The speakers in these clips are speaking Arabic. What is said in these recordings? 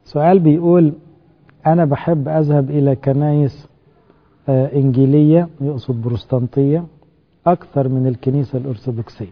سؤال بيقول أنا بحب أذهب إلى كنايس إنجيلية، يقصد بروستانتية، أكثر من الكنيسة الأرثوذكسية.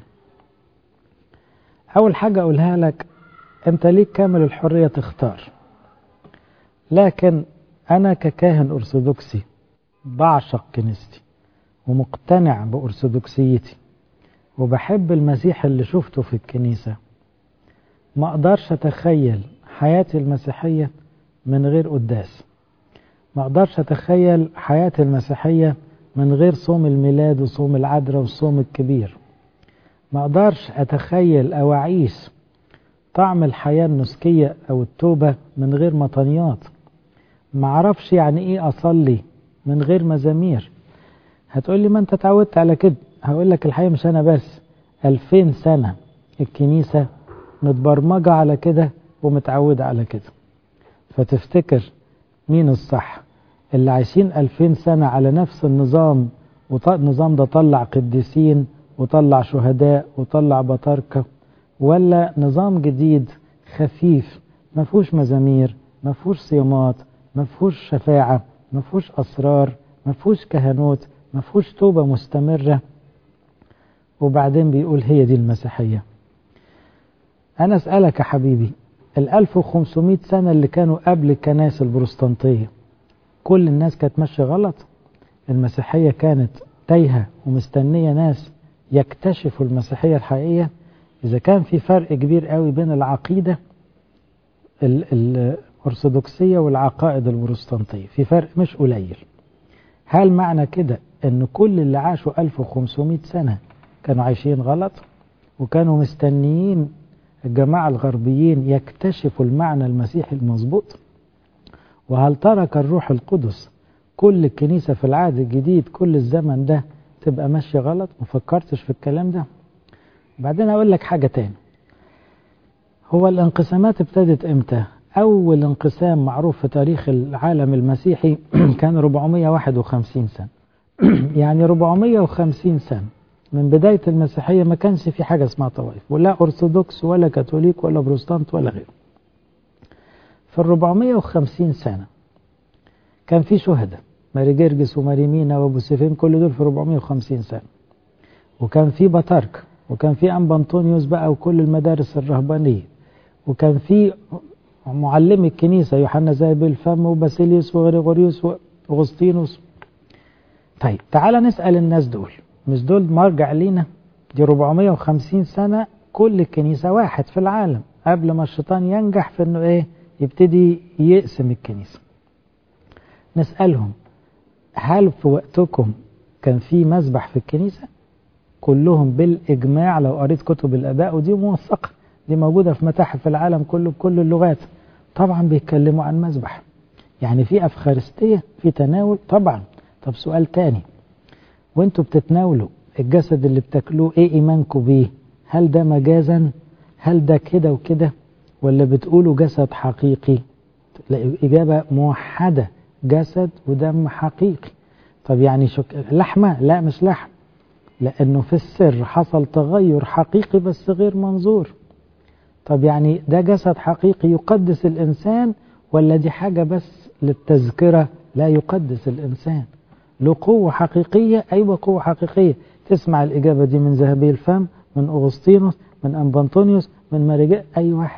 أول حاجة أقولها لك، أنت ليك كامل الحرية تختار، لكن أنا ككاهن أرثوذكسي بعشق كنيستي ومقتنع بأرثوذكسيتي وبحب المسيح اللي شفته في الكنيسة. ما أقدرش أتخيل حياتي المسيحية من غير قداس، ما أقدرش أتخيل حياتي المسيحية من غير صوم الميلاد وصوم العذراء والصوم الكبير، ما أقدرش أتخيل أو أعيش طعم الحياة النسكية أو التوبة من غير مطنيات، ما أعرفش يعني إيه أصلي من غير مزامير. هتقولي ما أنت اتعودت على كده، هقول لك الحقيقة مش أنا بس، 2000 سنة الكنيسة متبرمجة على كده ومتعودة على كده. فتفتكر مين الصح؟ اللي عايشين 2000 سنة على نفس النظام، والنظام ده طلع قديسين وطلع شهداء وطلع بطاركة، ولا نظام جديد خفيف ما فيهوش مزامير، ما فيهوش صيامات، ما فيهوش شفاعة، ما فيهوش أسرار، ما فيهوش كهنوت، ما فيهوش توبة مستمرة، وبعدين بيقول هي دي المسيحية؟ أنا أسألك يا حبيبي، 1500 سنة اللي كانوا قبل الكنائس البروستانتية كل الناس كانت ماشية غلط؟ المسيحية كانت تايهة ومستنية ناس يكتشفوا المسيحية الحقيقية؟ إذا كان في فرق كبير قوي بين العقيدة الأرثوذكسية والعقائد البروستانتية، في فرق مش قليل. هل معنى كده أن كل اللي عاشوا 1500 سنة كانوا عايشين غلط وكانوا مستنيين الجماعة الغربيين يكتشفوا المعنى المسيحي المظبوط؟ وهل ترك الروح القدس كل الكنيسة في العهد الجديد كل الزمن ده تبقى ماشية غلط؟ مفكرتش في الكلام ده؟ بعدين أقول لك حاجة تاني، هو الانقسامات ابتدت امتى؟ أول انقسام معروف في تاريخ العالم المسيحي كان 451 سنة. يعني 450 سنة من بداية المسيحية ما كانش في حاجة اسمها طوائف، ولا أرثوذكس ولا كاثوليك ولا بروستانت ولا غيره. في 450 سنة كان في شهداء، ماري جرجس وماري مينا وابو سيفين، كل دول في 450 سنة. وكان في بطارك، وكان في أنبا أنطونيوس بقى وكل المدارس الرهبانية، وكان في معلمي الكنيسة يوحنا ذهب الفم وباسيليوس وغريغوريوس وأغسطينوس. طيب تعال نسأل الناس دول، مش دول مرجع لينا؟ دي 450 سنة كل الكنيسة واحد في العالم قبل ما الشيطان ينجح في انه ايه، يبتدي يقسم الكنيسة. نسألهم، هل في وقتكم كان في مذبح في الكنيسة؟ كلهم بالإجماع، لو قريت كتب الآباء ودي موثقة، دي موجودة في متاحف العالم كله بكل اللغات، طبعا بيتكلموا عن مذبح. يعني في أفخارستية، في تناول طبعا. طب سؤال تاني، وانتوا بتتناولوا الجسد اللي بتاكلوه ايه ايمانكم بيه؟ هل ده مجازا؟ هل ده كده وكده؟ ولا بتقولوا جسد حقيقي؟ إجابة موحدة، جسد ودم حقيقي. طب يعني لحمة؟ لا مش لحم، لأنه في السر حصل تغير حقيقي بس غير منظور. طب يعني ده جسد حقيقي يقدس الإنسان، ولا دي حاجة بس للتذكرة لا يقدس الإنسان؟ له قوة حقيقية؟ أيوة قوة حقيقية. تسمع الإجابة دي من ذهبي الفم، من أغسطينوس، من أنبا أنطونيوس، من ماريجاء، أي واحد.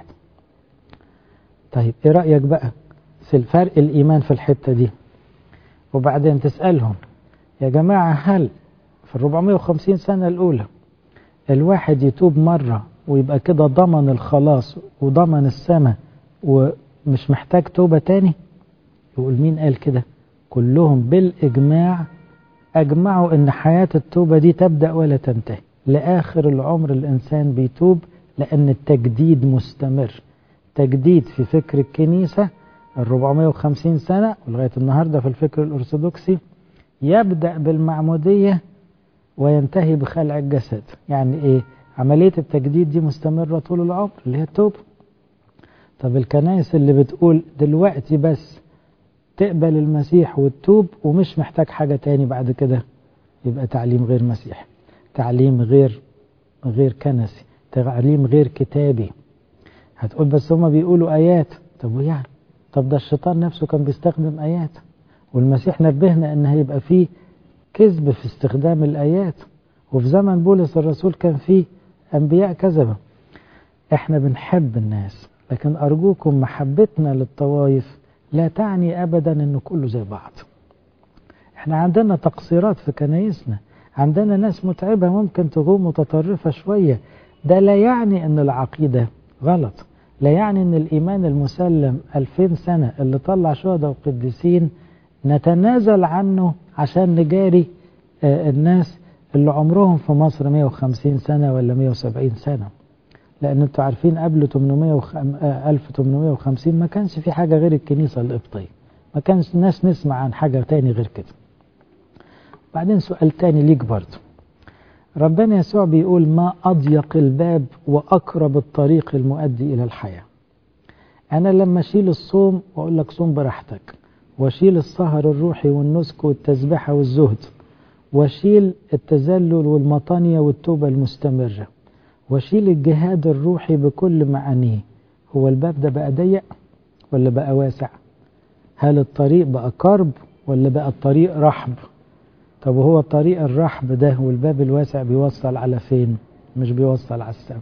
طيب إيه رأيك بقى في الفرق الإيمان في الحتة دي؟ وبعدين تسألهم، يا جماعة هل في 450 سنة الأولى الواحد يتوب مرة ويبقى كده ضمن الخلاص وضمن السماء ومش محتاج توبة تاني؟ يقول مين قال كده؟ كلهم بالإجماع أجمعوا أن حياة التوبة دي تبدأ ولا تنتهي، لآخر العمر الإنسان بيتوب، لأن التجديد مستمر. تجديد في فكر الكنيسة 450 سنة ولغاية النهاردة في الفكر الأرثوذكسي يبدأ بالمعمودية وينتهي بخلع الجسد. يعني إيه؟ عملية التجديد دي مستمرة طول العمر اللي هي التوبة. طب الكنائس اللي بتقول دلوقتي بس تقبل المسيح وتتوب ومش محتاج حاجة تاني بعد كده، يبقى تعليم غير مسيحي، تعليم غير كنسي، تعليم غير كتابي. هتقول بس هما بيقولوا آيات. طب ويعني طب ده الشيطان نفسه كان بيستخدم آيات، والمسيح نبهنا ان هيبقى فيه كذب في استخدام الآيات، وفي زمن بولس الرسول كان فيه أنبياء كذبة. احنا بنحب الناس، لكن أرجوكم محبتنا للطوائف لا تعني أبدا أنه كله زي بعض. احنا عندنا تقصيرات في كنايسنا، عندنا ناس متعبة ممكن تكون متطرفة شوية، ده لا يعني أن العقيدة غلط، لا يعني أن الإيمان المسلم 2000 سنة اللي طلع شهداء وقديسين نتنازل عنه عشان نجاري الناس اللي عمرهم في مصر 150 سنة ولا 170 سنة. لأن انتوا عارفين قبل 1850 ما كانش في حاجة غير الكنيسة القبطية، ما كانش الناس نسمع عن حاجة تاني غير كده. بعدين سؤال تاني ليك برضه، ربنا يسوع بيقول ما أضيق الباب وأقرب الطريق المؤدي إلى الحياة. أنا لما أشيل الصوم وأقول لك صوم براحتك، وأشيل السهر الروحي والنسك والتسبحة والزهد، وأشيل التذلل والمطانية والتوبة المستمرة، وأشيل الجهاد الروحي بكل معانيه، هو الباب ده بقى ضيق ولا بقى واسع؟ هل الطريق بقى قرب ولا بقى الطريق رحب؟ طب هو الطريق الرحب ده والباب الواسع بيوصل على فين؟ مش بيوصل على السماء.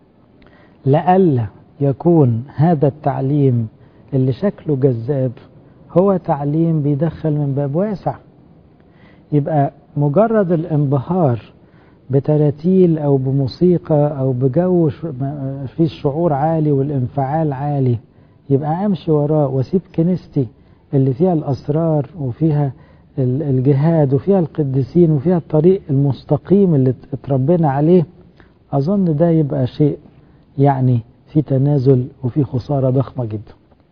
لألا يكون هذا التعليم اللي شكله جذاب هو تعليم بيدخل من باب واسع، يبقى مجرد الانبهار بتراتيل أو بموسيقى أو بجو فيه الشعور عالي والانفعال عالي، يبقى أمشي وراه واسيب كنيستي اللي فيها الأسرار وفيها الجهاد وفيها القديسين وفيها الطريق المستقيم اللي اتربينا عليه. أظن ده يبقى شيء يعني في تنازل وفي خسارة ضخمة جدا.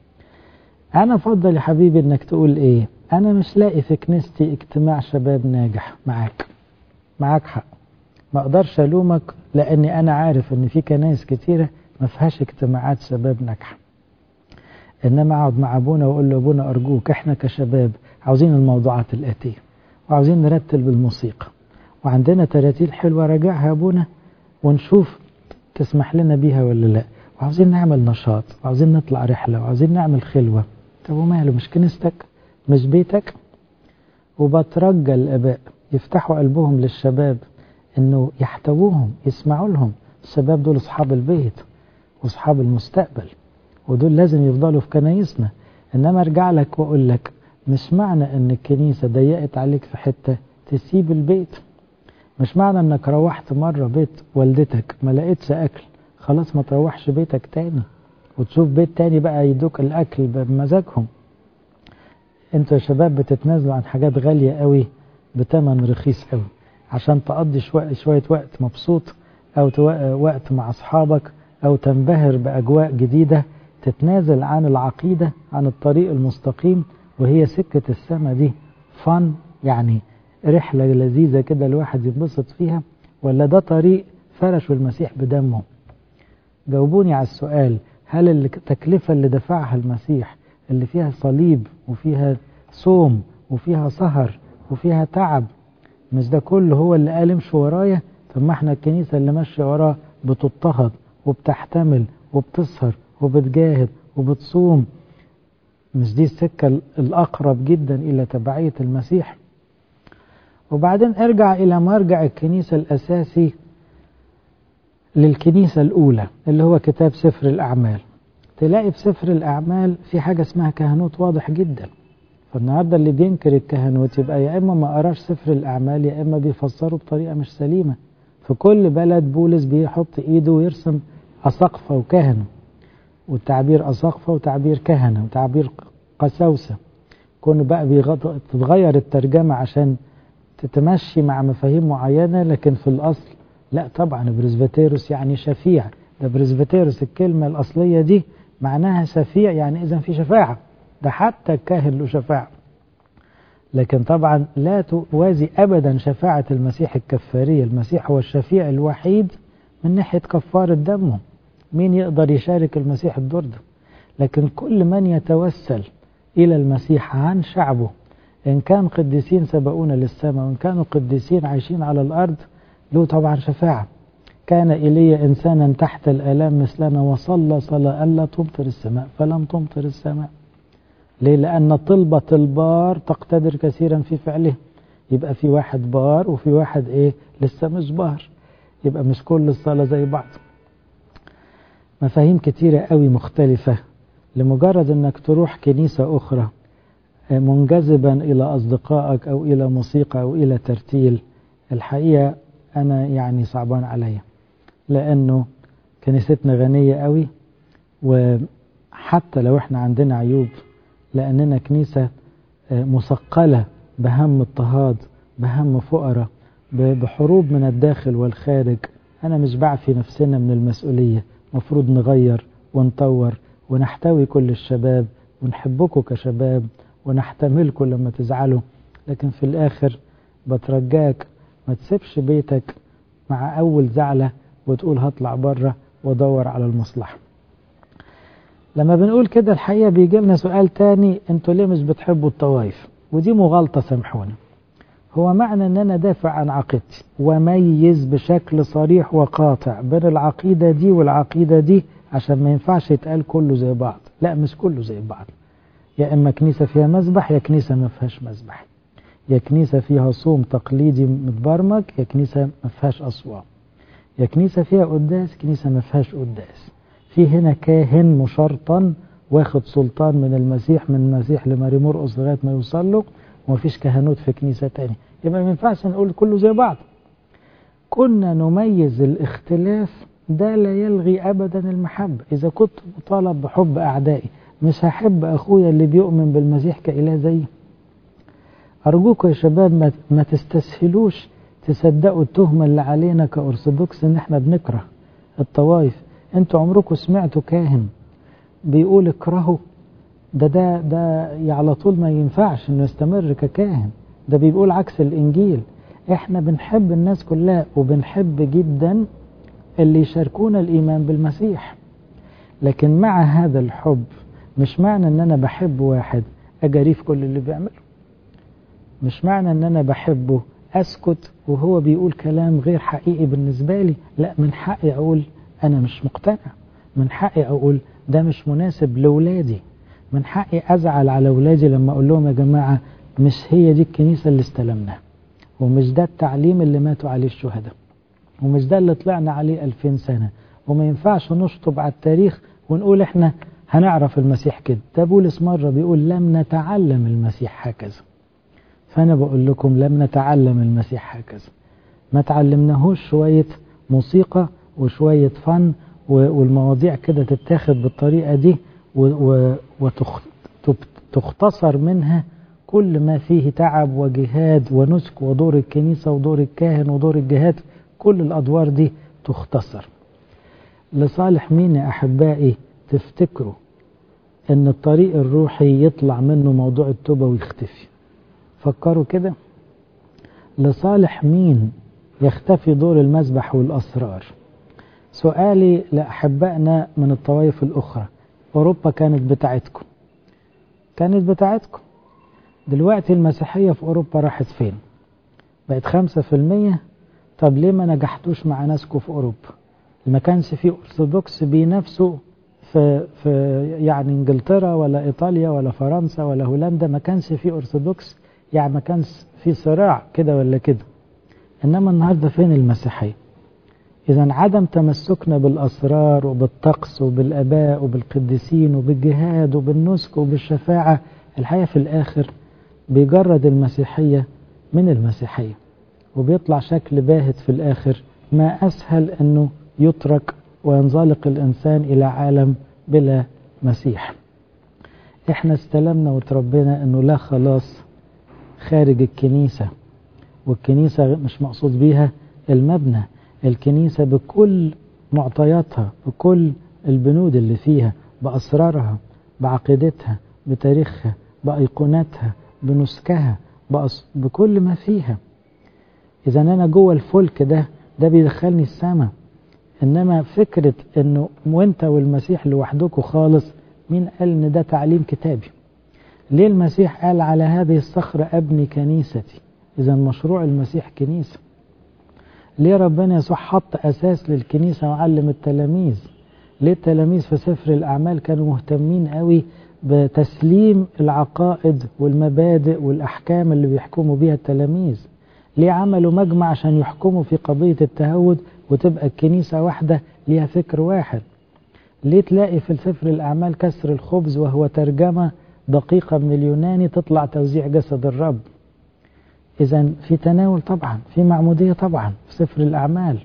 أنا أفضل يا حبيبي إنك تقول إيه؟ أنا مش لاقي في كنيستي اجتماع شباب ناجح. معاك حق، ما أقدرش ألومك، لأني أنا عارف إن في كنايس كتيرة ما فيهاش اجتماعات شباب ناجحة. إنما أقعد مع أبونا وأقول له أبونا أرجوك إحنا كشباب عاوزين الموضوعات الآتية، وعاوزين نرتل بالموسيقى، وعندنا تراتيل حلوة راجعها أبونا ونشوف تسمح لنا بيها ولا لا، وعاوزين نعمل نشاط، وعاوزين نطلع رحلة، وعاوزين نعمل خلوة. طب وماله، مش كنيستك مش بيتك؟ وبترجى الآباء يفتحوا قلبهم للشباب إنه يحتووهم يسمعوا لهم. الشباب دول أصحاب البيت وأصحاب المستقبل، ودول لازم يفضلوا في كنايسنا. إنما أرجع لك وأقول لك مش معنى إن الكنيسة ضيقت عليك في حتة تسيب البيت، مش معنى إنك روحت مرة بيت والدتك ما لقيتش أكل خلاص ما تروحش بيتك تاني وتشوف بيت تاني بقى يدوك الأكل بمزاجهم. انتوا يا شباب بتتنازلوا عن حاجات غالية قوي بتمن رخيص قوي عشان تقضي شوية وقت مبسوط، أو وقت مع أصحابك، أو تنبهر بأجواء جديدة. تتنازل عن العقيدة، عن الطريق المستقيم، وهي سكة السماء دي فن، يعني رحلة لذيذة كده الواحد ينبسط فيها، ولا ده طريق فرش المسيح بدمه؟ جاوبوني على السؤال، هل التكلفة اللي دفعها المسيح اللي فيها صليب وفيها صوم وفيها سهر وفيها تعب، مش ده كله هو اللي قال امشي ورايا؟ طب ما احنا الكنيسة اللي ماشية وراه بتضطهد وبتحتمل وبتسهر وبتجاهد وبتصوم، مش دي السكة الأقرب جدا إلى تبعية المسيح؟ وبعدين ارجع إلى مرجع الكنيسة الأساسي للكنيسة الأولى اللي هو كتاب سفر الأعمال. تلاقي في سفر الأعمال في حاجة اسمها كهنوت واضح جدا. فالنهاردة اللي بينكر الكهنوت يبقى يا إما ما قراش سفر الأعمال يا إما بيفسره بطريقة مش سليمة. في كل بلد بولس بيحط إيده ويرسم أساقفة وكهنة، والتعبير أساقفة وتعبير كهنة وتعبير قساوسة. كونه بقى تتغير الترجمة عشان تتمشي مع مفاهيم معينة، لكن في الأصل لا طبعا بريسبيتيروس يعني شفيع. ده بريسبيتيروس الكلمة الأصلية دي معناها شفيع، يعني إذن في شفاعة، ده حتى الكاهن له شفاعة. لكن طبعا لا توازي أبدا شفاعة المسيح الكفارية. المسيح هو الشفيع الوحيد من ناحية كفارة دمه، مين يقدر يشارك المسيح الدور ده؟ لكن كل من يتوسل إلى المسيح عن شعبه، إن كان قديسين سبقونا للسماء وإن كانوا قديسين عايشين على الأرض، له طبعا شفاعة. كان إلي إنسانا تحت الآلام مثلنا وصلى صلاة ألا تمطر السماء فلم تمطر السماء. ليه؟ لأن طلبة البار تقتدر كثيرا في فعله. يبقى في واحد بار وفي واحد لسه مش بار، يبقى مش كل الصلاة زي بعض. مفاهيم كتيرة قوي مختلفة. لمجرد انك تروح كنيسة اخرى منجذبا الى اصدقائك او الى موسيقى او الى ترتيل، الحقيقة انا يعني صعبان عليا، لانه كنيستنا غنية قوي، وحتى لو احنا عندنا عيوب لاننا كنيسة مثقلة بهم اضطهاد، بهم فقراء، بحروب من الداخل والخارج. انا مش بعفي نفسنا من المسؤولية، مفروض نغير ونطور ونحتوي كل الشباب ونحبكم كشباب ونحتملكم لما تزعلوا. لكن في الآخر بترجاك ما تسيبش بيتك مع أول زعلة وتقول هطلع بره وادور على المصلحة. لما بنقول كده الحقيقة بيجي لنا سؤال تاني، انتوا ليه مش بتحبوا الطوائف؟ ودي مغالطة سامحوني. هو معنى ان انا دافع عن عقيدتي وميز بشكل صريح وقاطع بين العقيدة دي والعقيدة دي، عشان ما ينفعش يتقال كله زي بعض. لا، مش كله زي بعض. يا اما كنيسة فيها مذبح، يا كنيسة ما فيهاش مذبح، يا كنيسة فيها صوم تقليدي متبرمج، يا كنيسة ما فيهاش أصوام، يا كنيسة فيها قداس، كنيسة ما فيهاش قداس. في هنا كاهن مشرطن واخد سلطان من المسيح لماري مرقس لغاية ما يوصل له، ومفيش كهنوت في كنيسة تاني. يبقى ما ينفعش نقول كله زي بعض. كنا نميز الاختلاف، ده لا يلغي أبدا المحبة. إذا كنت مطالب بحب أعدائي، مش هحب أخويا اللي بيؤمن بالمسيح كإله زي. أرجوكم يا شباب ما تستسهلوش تصدقوا التهمة اللي علينا كأرثوذكس إن احنا بنكره الطوائف. انتوا عمركم سمعتوا كاهن بيقول اكرهوا؟ ده على طول ما ينفعش انه يستمر ككاهن. ده بيقول عكس الإنجيل. احنا بنحب الناس كلها، وبنحب جدا اللي يشاركونا الإيمان بالمسيح. لكن مع هذا الحب مش معنى ان انا بحب واحد اجاريه في كل اللي بيعمله. مش معنى ان انا بحبه اسكت وهو بيقول كلام غير حقيقي بالنسبة لي. لا، من حقي اقول انا مش مقتنع، من حقي اقول ده مش مناسب لولادي، من حقي ازعل على ولادي لما اقول لهم يا جماعة مش هي دي الكنيسة اللي استلمناها، ومش ده التعليم اللي ماتوا عليه الشهداء، ومش ده اللي طلعنا عليه 2000 سنة. وما ينفعش نشطب على التاريخ ونقول احنا هنعرف المسيح كده. ده بولس مرة بيقول لم نتعلم المسيح هكذا. فأنا بقول لكم لم نتعلم المسيح هكذا. ما تعلمناهوش شوية موسيقى وشوية فن والمواضيع كده تتاخد بالطريقة دي وتختصر منها كل ما فيه تعب وجهاد ونسك ودور الكنيسة ودور الكاهن ودور الجهاد. كل الأدوار دي تختصر. لصالح مين يا أحبائي تفتكروا أن الطريق الروحي يطلع منه موضوع التوبة ويختفي؟ فكروا كده. لصالح مين يختفي دور المذبح والأسرار؟ سؤالي لأحبائنا من الطوائف الأخرى، أوروبا كانت بتاعتكم، دلوقتي المسيحية في أوروبا راحت فين؟ بقت 5%. طب ليه ما نجحتوش مع ناسكم في أوروبا؟ ما كانش في أرثوذكس بينافسوا في يعني إنجلترا ولا إيطاليا ولا فرنسا ولا هولندا، ما كانش في أرثوذكس، يعني ما كانش في صراع كده ولا كده. إنما النهاردة فين المسيحية؟ إذا عدم تمسكنا بالأسرار وبالطقس وبالآباء وبالقديسين وبالجهاد وبالنسك وبالشفاعة، الحقيقة في الآخر بيجرد المسيحية من المسيحية، وبيطلع شكل باهت في الآخر. ما أسهل أنه يترك وينزلق الإنسان إلى عالم بلا مسيح. إحنا استلمنا وتربينا أنه لا خلاص خارج الكنيسة، والكنيسة مش مقصود بيها المبنى، الكنيسة بكل معطياتها، بكل البنود اللي فيها، بأسرارها، بعقيدتها، بتاريخها، بأيقوناتها، بنسكها، بكل ما فيها. إذا أنا جوه الفلك ده بيدخلني السماء. إنما فكرة إنه وانت والمسيح لوحدكم خالص، مين قال إن ده تعليم كتابي؟ ليه المسيح قال على هذه الصخرة أبني كنيستي؟ إذا مشروع المسيح كنيسة. ليه ربنا يسوع حط أساس للكنيسة وعلم التلاميذ؟ ليه التلاميذ في سفر الأعمال كانوا مهتمين قوي بتسليم العقائد والمبادئ والأحكام اللي بيحكموا بيها التلاميذ؟ ليه عملوا مجمع عشان يحكموا في قضية التهود وتبقى الكنيسة واحدة ليها فكر واحد؟ ليه تلاقي في سفر الأعمال كسر الخبز وهو ترجمة دقيقة من اليوناني تطلع توزيع جسد الرب؟ إذا في تناول طبعا، في معمودية طبعا في سفر الأعمال،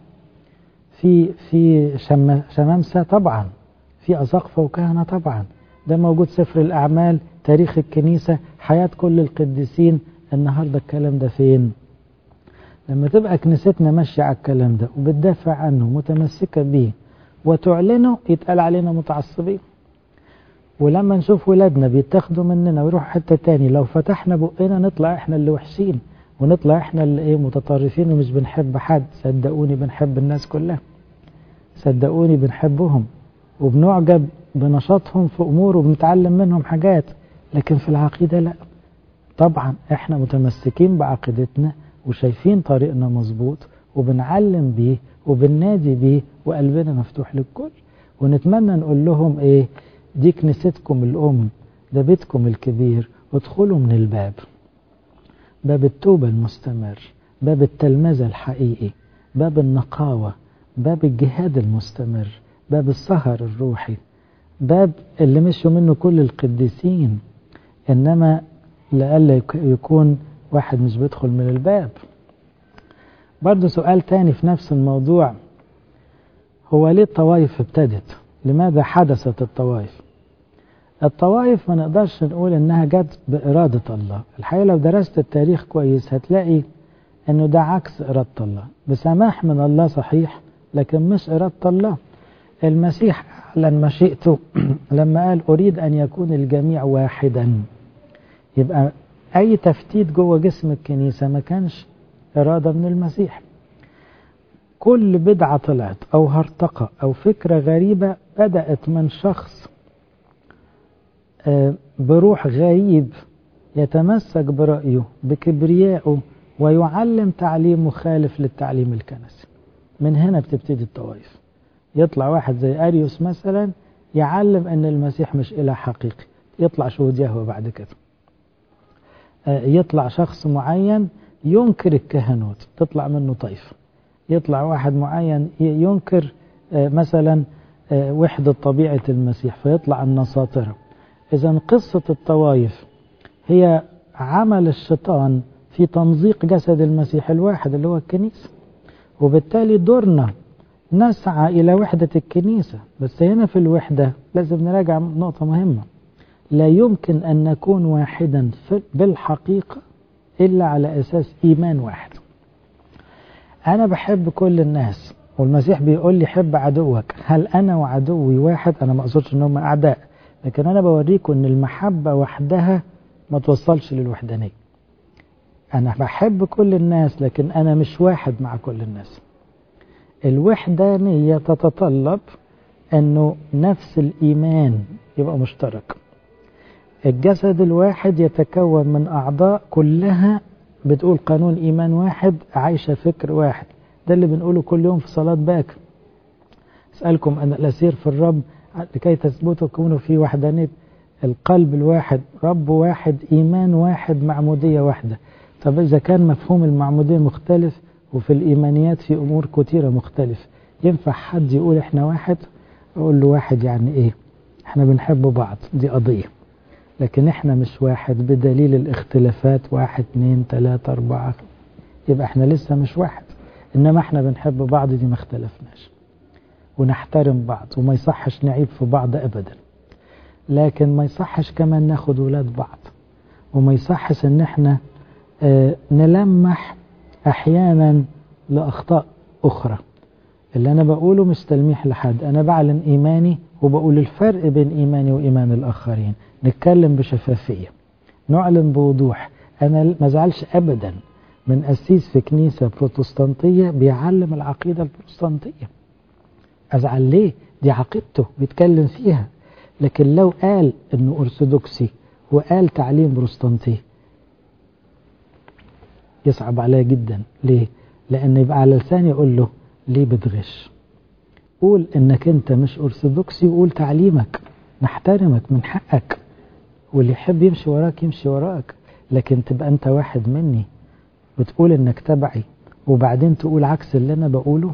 في شمامسة طبعا، في أساقفة وكهنة طبعا، ده موجود سفر الأعمال، تاريخ الكنيسة، حياة كل القديسين. النهاردة الكلام ده فين؟ لما تبقى كنيستنا ماشية على الكلام ده وبتدافع عنه متمسكة بيه وتعلنه، يتقال علينا متعصبين. ولما نشوف ولادنا بيتاخدوا مننا ويروحوا حتة تاني، لو فتحنا بقنا نطلع احنا اللي وحشين، ونطلع احنا اللي متطرفين ومش بنحب حد. صدقوني بنحب الناس كلها، صدقوني بنحبهم وبنعجب بنشاطهم في امور وبنتعلم منهم حاجات، لكن في العقيدة لا. طبعا احنا متمسكين بعقيدتنا وشايفين طريقنا مظبوط وبنعلم بيه وبننادي بيه وقلبنا مفتوح للكل، ونتمنى نقول لهم ايه؟ دي كنيستكم الأم، ده بيتكم الكبير، ادخلوا من الباب، باب التوبة المستمر، باب التلمذة الحقيقي، باب النقاوة، باب الجهاد المستمر، باب السهر الروحي، باب اللي مشوا منه كل القديسين. إنما لألا يكون واحد مش بيدخل من الباب. برضو سؤال تاني في نفس الموضوع، هو ليه الطوائف ابتدت؟ لماذا حدثت الطوائف؟ الطوائف ما نقدرش نقول انها جت بإرادة الله. الحقيقة لو درست التاريخ كويس هتلاقي انه ده عكس إرادة الله، بسماح من الله صحيح، لكن مش إرادة الله. المسيح أعلن مشيئته لما قال أريد أن يكون الجميع واحدا. يبقى أي تفتيت جوه جسم الكنيسة ما كانش إرادة من المسيح. كل بدعة طلعت أو هرطقة أو فكرة غريبة بدأت من شخص بروح غريب يتمسك برأيه بكبريائه ويعلم تعليم مخالف للتعليم الكنسي. من هنا بتبتدي الطوائف. يطلع واحد زي أريوس مثلا يعلم أن المسيح مش إله حقيقي، يطلع شهود يهوه بعد كده. يطلع شخص معين ينكر الكهنوت، تطلع منه طائفة. يطلع واحد معين ينكر مثلا وحدة طبيعة المسيح، فيطلع النساطرة. إذن قصة الطوائف هي عمل الشيطان في تمزيق جسد المسيح الواحد اللي هو الكنيسة، وبالتالي دورنا نسعى إلى وحدة الكنيسة. بس هنا في الوحدة لازم نراجع نقطة مهمة، لا يمكن أن نكون واحدا بالحقيقة إلا على أساس إيمان واحد. أنا بحب كل الناس والمسيح بيقول لي حب عدوك. هل أنا وعدوي واحد؟ أنا ما أقصدش أنهم أعداء، لكن أنا بوريكم أن المحبة وحدها ما توصلش للوحدانية. أنا بحب كل الناس لكن أنا مش واحد مع كل الناس. الوحدانية تتطلب أنه نفس الإيمان يبقى مشترك. الجسد الواحد يتكون من أعضاء كلها بتقول قانون إيمان واحد، عايشة فكر واحد. ده اللي بنقوله كل يوم في صلاة باكر. أسألكم أن الأسير في الرب لكي تثبتوا كونوا في وحدانية القلب الواحد، رب واحد، إيمان واحد، معمودية واحدة. طب إذا كان مفهوم المعمودية مختلف وفي الإيمانيات في أمور كتيرة مختلفة، ينفع حد يقول إحنا واحد؟ أقول له واحد يعني إيه؟ إحنا بنحب بعض، دي قضية، لكن إحنا مش واحد بدليل الاختلافات 1 2 3 4. يبقى إحنا لسه مش واحد، إنما إحنا بنحب بعض، دي ما اختلفناش، ونحترم بعض، وما يصحش نعيب في بعض أبدا. لكن ما يصحش كمان ناخد ولاد بعض، وما يصحش إن إحنا نلمح أحيانا لأخطاء أخرى. اللي أنا بقوله مش تلميح لحد، أنا بعلن إيماني وبقول الفرق بين إيماني وإيمان الآخرين. نتكلم بشفافية، نعلن بوضوح. أنا ما زعلش أبدا من أسيس في كنيسة بروتستانتية بيعلم العقيدة البروتستانتية. أزعل ليه؟ دي عقيدته بيتكلم فيها. لكن لو قال إنه أرثوذكسي وقال تعليم بروتستانتي يصعب عليا جدا. ليه؟ لأن يبقى على لساني يقول له ليه بتغش؟ قول إنك أنت مش أرثوذكسي وقول تعليمك، نحترمك، من حقك. واللي يحب يمشي وراك يمشي وراك، لكن تبقى أنت واحد مني وتقول إنك تبعي وبعدين تقول عكس اللي أنا بقوله،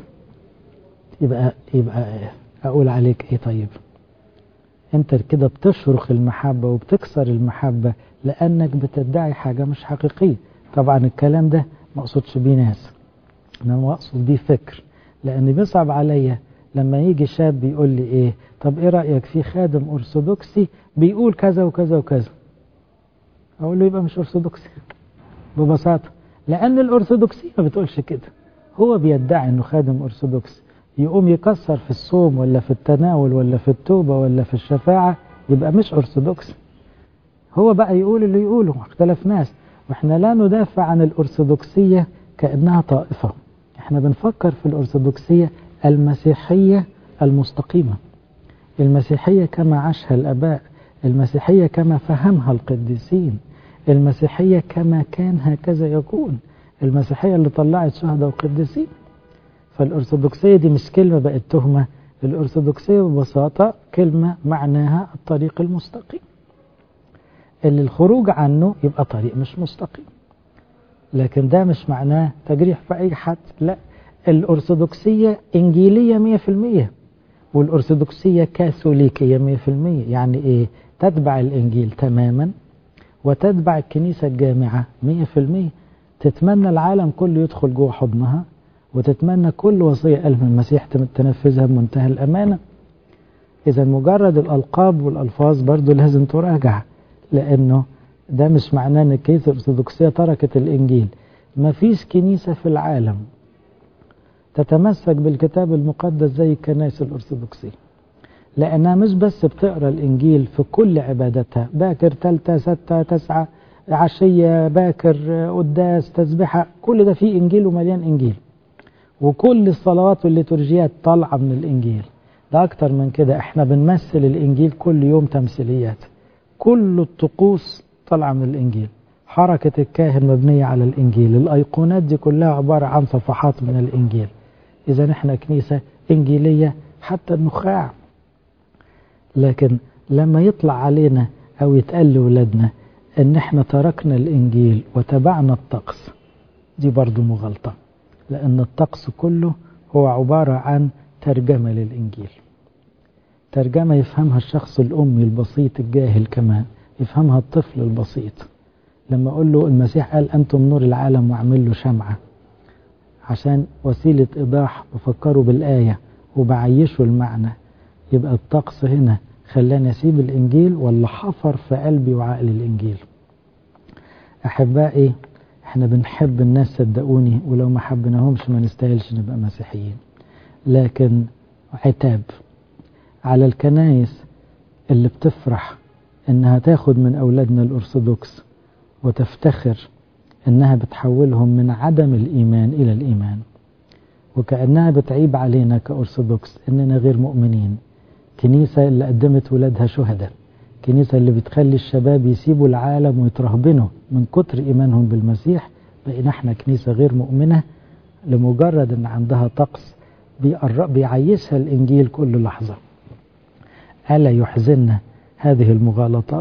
يبقى أقول عليك إيه؟ طيب أنت كده بتشرخ المحبة وبتكسر المحبة لأنك بتدعي حاجة مش حقيقية. طبعا الكلام ده ما أقصدش بيه ناس، أنا أقصد بيه فكر، لأن بيصعب عليا لما يجي شاب يقول لي إيه، طب إيه رأيك في خادم أرثوذكسي بيقول كذا وكذا وكذا؟ أقول له يبقى مش أرثوذكسي ببساطة، لأن الأرثوذكسية ما بتقولش كده. هو بيدعي إنه خادم أرثوذكسي، يقوم يكسر في الصوم ولا في التناول ولا في التوبة ولا في الشفاعة، يبقى مش أرثوذكسي. هو بقى يقول اللي يقوله، اختلف ناس، واحنا لا ندافع عن الأرثوذكسية كأنها طائفة، احنا بنفكر في الأرثوذكسية المسيحية المستقيمة، المسيحية كما عاشها الآباء، المسيحية كما فهمها القديسين، المسيحية كما كان هكذا يكون، المسيحية اللي طلعت شهداء وقديسين. فالأرثوذكسية دي مش كلمة بقت تهمة، الأرثوذكسية ببساطة كلمة معناها الطريق المستقيم، اللي الخروج عنه يبقى طريق مش مستقيم. لكن ده مش معناه تجريح في أي حد، لا، الأرثوذكسية إنجيلية 100%، والأرثوذكسية كاثوليكية 100%. يعني إيه؟ تتبع الإنجيل تماما وتتبع الكنيسة الجامعة 100%، تتمنى العالم كله يدخل جوه حضنها، وتتمنى كل وصية قال من المسيح تنفذها بمنتهى الأمانة. إذا مجرد الألقاب والألفاظ برضو لازم تراجع، لأنه ده مش معناه أن الكنيسة الأرثوذكسية تركت الإنجيل. ما فيش كنيسة في العالم تتمسك بالكتاب المقدس زي الكنائس الأرثوذكسية، لأنها مش بس بتقرأ الإنجيل في كل عباداتها، باكر تالتة ستة تسعة عشية باكر قداس تسبحة، كل ده فيه إنجيل ومليان إنجيل، وكل الصلوات والليتورجيات طالعة من الإنجيل. ده أكتر من كده، احنا بنمثل الإنجيل كل يوم تمثيليات، كل الطقوس طالعة من الإنجيل، حركة الكاهن مبنية على الإنجيل، الأيقونات دي كلها عبارة عن صفحات من الإنجيل. إذا احنا كنيسة إنجيلية حتى النخاع. لكن لما يطلع علينا أو يتقال لولادنا إن احنا تركنا الإنجيل وتبعنا الطقس، دي برضو مغالطة، لأن الطقس كله هو عبارة عن ترجمة للإنجيل، ترجمة يفهمها الشخص الأمي البسيط الجاهل، كمان يفهمها الطفل البسيط. لما أقول له المسيح قال أنتم نور العالم وأعمل له شمعة، عشان وسيلة إيضاح بفكره بالآية وبعيشه المعنى، يبقى الطقس هنا خلاني أسيب الإنجيل ولا حفر في قلبي وعقل الإنجيل. أحبائي، احنا بنحب الناس صدقوني، ولو ما حبناهمش ما نستاهلش نبقى مسيحيين. لكن عتاب على الكنايس اللي بتفرح انها تاخد من اولادنا الارثوذكس وتفتخر انها بتحولهم من عدم الايمان الى الايمان، وكأنها بتعيب علينا كأرثوذكس اننا غير مؤمنين. كنيسة اللي قدمت ولادها شهداء، كنيسة اللي بتخلي الشباب يسيبوا العالم ويترهبنوا من كتر ايمانهم بالمسيح، بقينا احنا كنيسة غير مؤمنة لمجرد ان عندها طقس بيعيشها الانجيل كل لحظة. ألا يحزننا هذه المغالطات؟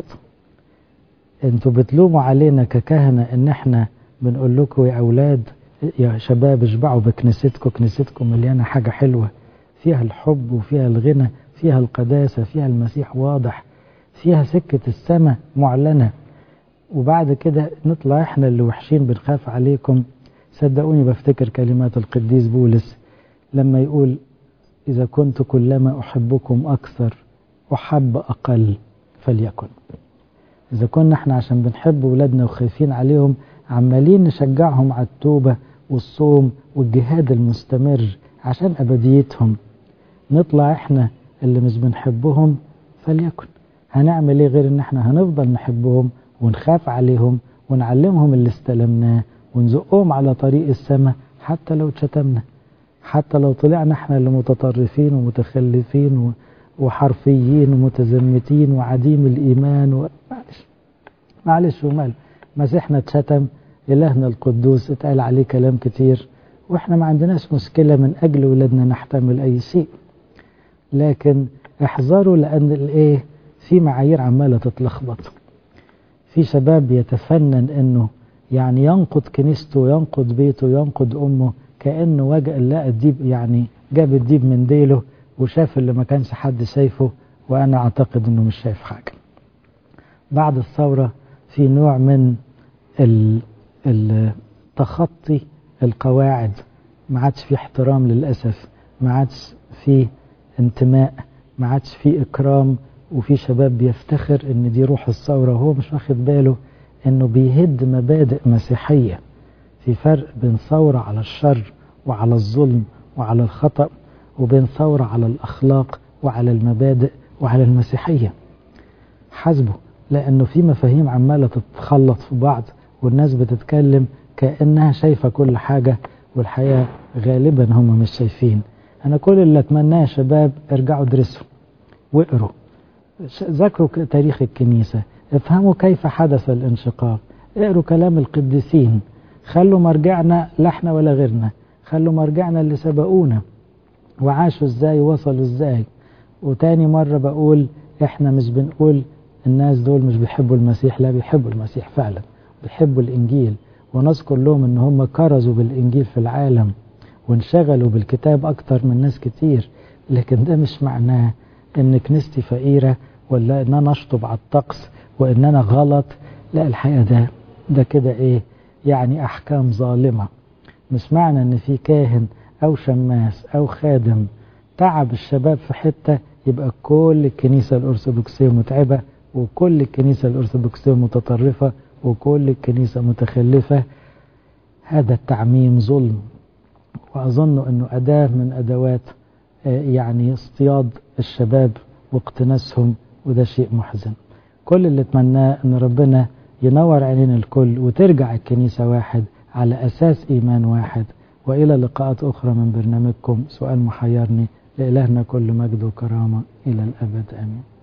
انتوا بتلوموا علينا ككهنة ان احنا بنقول لكم يا اولاد يا شباب اشبعوا بكنيستكم، كنيستكم مليانة حاجة حلوة، فيها الحب وفيها الغنى، فيها القداسة، فيها المسيح واضح، فيها سكة السماء معلنة، وبعد كده نطلع احنا اللي وحشين بنخاف عليكم. صدقوني بفتكر كلمات القديس بولس لما يقول إذا كنت كلما أحبكم أكثر أحب أقل فليكن. إذا كنا احنا عشان بنحب ولادنا وخايفين عليهم عمالين نشجعهم على التوبة والصوم والجهاد المستمر عشان أبديتهم، نطلع احنا اللي مش بنحبهم، فليكن. هنعمل ايه غير ان احنا هنفضل نحبهم ونخاف عليهم ونعلمهم اللي استلمناه ونزقهم على طريق السماء، حتى لو اتشتمنا، حتى لو طلعنا احنا اللي متطرفين ومتخلفين وحرفيين ومتزمتين وعديم الإيمان معلش ومال. مسيحنا اتشتم، إلهنا القدوس اتقال عليه كلام كتير، واحنا ما عندناش مشكلة من أجل ولادنا نحتمل أي شيء. لكن احذروا، لأن في معايير عمالة تتلخبط. في شباب يتفنن انه يعني ينقض كنيسته، ينقض بيته، ينقض امه، كأنه وجه لقى الديب، يعني جاب الديب من ديله وشاف اللي ما كانش حد شايفه. وانا اعتقد انه مش شايف حاجة. بعد الثورة في نوع من تخطي القواعد، ما عادش في احترام للأسف، ما عادش في انتماء، ما عادش في إكرام. وفي شباب بيفتخر ان دي روح الثورة وهو مش واخد باله انه بيهد مبادئ مسيحية. في فرق بين ثورة على الشر وعلى الظلم وعلى الخطأ، وبين ثورة على الأخلاق وعلى المبادئ وعلى المسيحية. حسبه، لأنه في مفاهيم عمالة تتخلط في بعض، والناس بتتكلم كأنها شايفة كل حاجة، والحقيقة غالبا هم مش شايفين. أنا كل اللي أتمناه يا شباب ارجعوا درسوا واقروا، ذاكروا تاريخ الكنيسة، افهموا كيف حدث الانشقاق، اقروا كلام القديسين، خلوا مرجعنا لا احنا ولا غيرنا، خلوا مرجعنا اللي سبقونا وعاشوا ازاي ووصلوا ازاي. وتاني مرة بقول احنا مش بنقول الناس دول مش بيحبوا المسيح، لا بيحبوا المسيح فعلا، بيحبوا الانجيل، ونذكر لهم ان هم كرزوا بالانجيل في العالم وانشغلوا بالكتاب اكتر من ناس كتير. لكن ده مش معناه ان كنيستي فقيرة، ولا ان انا اشطب على الطقس، وان انا غلط. لا، الحقيقة ده كده ايه يعني، احكام ظالمة. مش معنى ان في كاهن او شماس او خادم تعب الشباب في حتة يبقى كل الكنيسة الأرثوذكسية متعبة، وكل الكنيسة الأرثوذكسية متطرفة، وكل الكنيسة متخلفة. هذا التعميم ظلم، وأظن أنه أداة من أدوات يعني اصطياد الشباب واقتناسهم، وده شيء محزن. كل اللي اتمناه أن ربنا ينور عينين الكل وترجع الكنيسة واحد على أساس إيمان واحد. وإلى لقاءات أخرى من برنامجكم سؤال محيرني. لإلهنا كل مجد وكرامة إلى الأبد آمين.